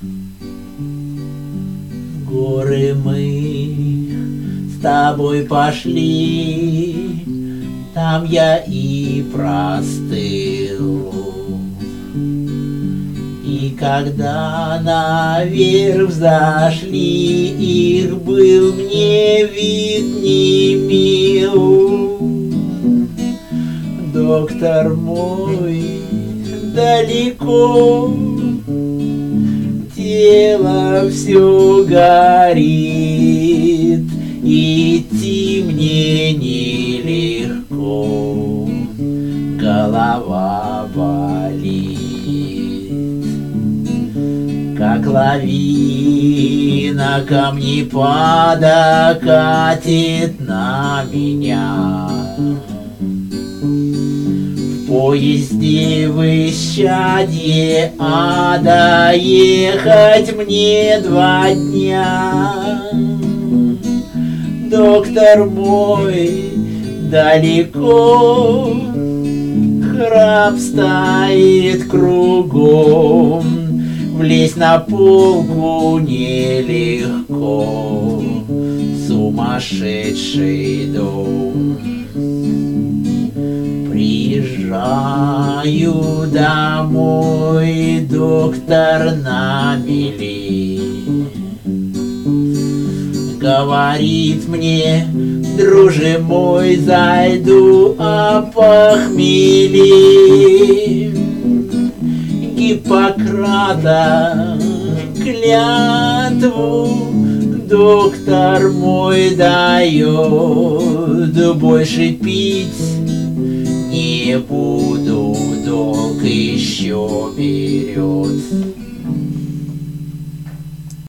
В горы мы с тобой пошли, там я и простыл. И когда наверх взошли, их был мне вид не мил. Доктор мой далеко, тело все горит, идти мне нелегко, голова болит. Как лавина камнепада катит на меня. В поезде в исчадье ада ехать мне 2 дня. Доктор мой далеко, храп стоит кругом, влезть на полку нелегко, сумасшедший дом. Приезжаю домой, доктор на мели. Говорит мне: друже мой, зайду опохмели. Гиппократа клятву доктор мой дает, больше пить не буду, долг еще берет.